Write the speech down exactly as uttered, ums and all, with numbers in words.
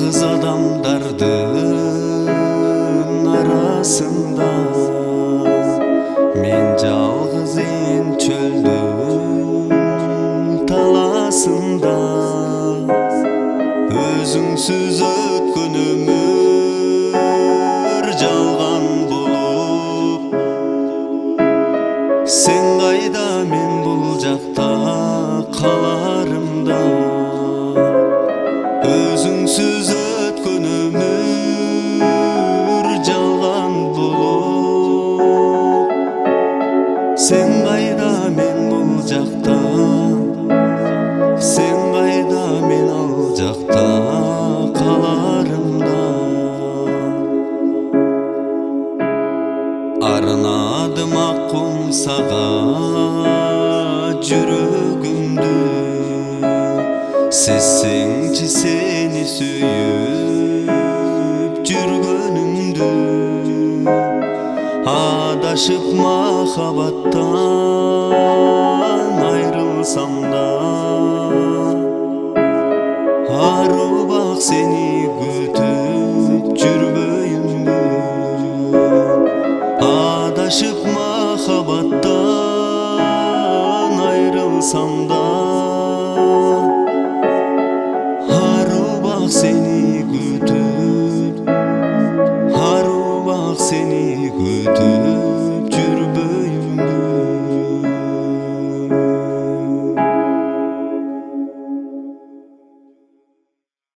жалғыз адамдардың арасында мен жалғыз ен чөлдің таласында өзіңсіз өткен өмір жалған болып сен қайда мен бұл жақта қаларымда өзіңсіз өткен өмір жалған болып сен қайда мен бұл жақта сен қайда мен ал жақта қаларымда арнадым ақ құмсаға жүрегімді сезсеңші сені сүйіп жүргенімді адашып махаббаттан айрылсам да ару бақ сені